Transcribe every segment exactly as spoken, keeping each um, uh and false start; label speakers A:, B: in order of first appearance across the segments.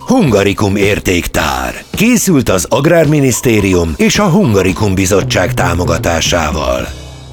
A: Hungarikum értéktár. Készült az Agrárminisztérium és a Hungarikum Bizottság támogatásával.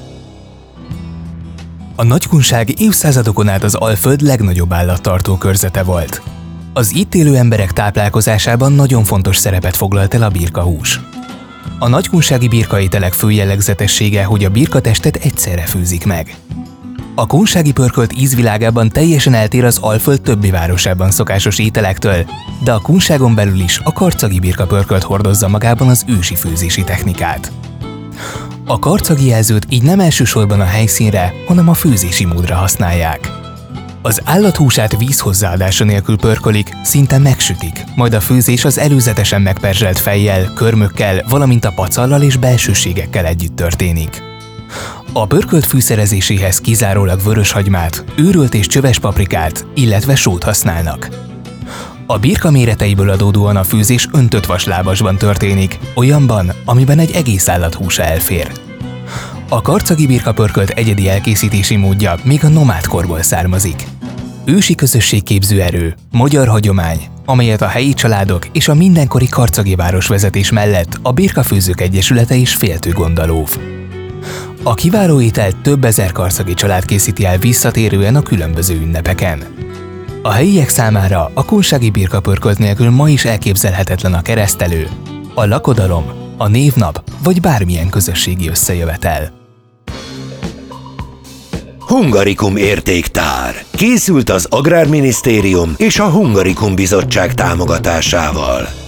B: A nagykunság évszázadokon át az Alföld legnagyobb állattartó körzete volt. Az itt élő emberek táplálkozásában nagyon fontos szerepet foglalt el a birkahús. A nagykunsági birkaételek fő jellegzetessége, hogy a birkatestet egyszerre főzik meg. A kunsági pörkölt ízvilágában teljesen eltér az Alföld többi városában szokásos ételektől, de a kunságon belül is a karcagi birkapörkölt hordozza magában az ősi főzési technikát. A karcagi jelzőt így nem elsősorban a helyszínre, hanem a főzési módra használják. Az állat húsát víz hozzáadása nélkül pörkölik, szinte megsütik, majd a főzés az előzetesen megperzselt fejjel, körmökkel, valamint a pacallal és belsőségekkel együtt történik. A pörkölt fűszerezéséhez kizárólag vöröshagymát, őrölt és csöves paprikát, illetve sót használnak. A birka méreteiből adódóan a főzés öntött vaslábasban történik, olyanban, amiben egy egész állat húsa elfér. A karcagi birkapörkölt egyedi elkészítési módja még a nomádkorból származik. Ősi közösségképző erő, magyar hagyomány, amelyet a helyi családok és a mindenkori karcagi városvezetés mellett a Birkafőzők Egyesülete is féltő gondalóv. A kiváló ételt több ezer karcagi család készíti el visszatérően a különböző ünnepeken. A helyiek számára a kunsági birkapörkölt nélkül ma is elképzelhetetlen a keresztelő, a lakodalom, a névnap vagy bármilyen közösségi összejövetel.
A: Hungarikum értéktár. Készült az Agrárminisztérium és a Hungarikum Bizottság támogatásával.